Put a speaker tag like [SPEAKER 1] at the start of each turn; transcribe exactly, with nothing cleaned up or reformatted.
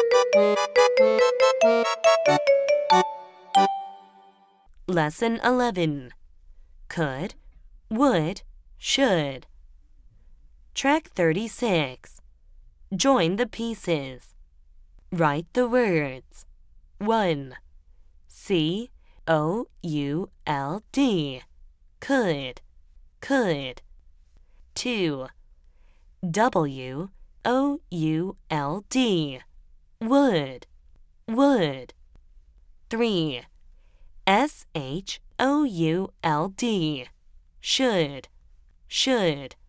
[SPEAKER 1] Lesson eleven. Could, would, should. Track thirty-six. Join the pieces. Write the words. one. C O U L D. Could, could. two. W O U L D. Would, would. three. S H O U L D. Should, should.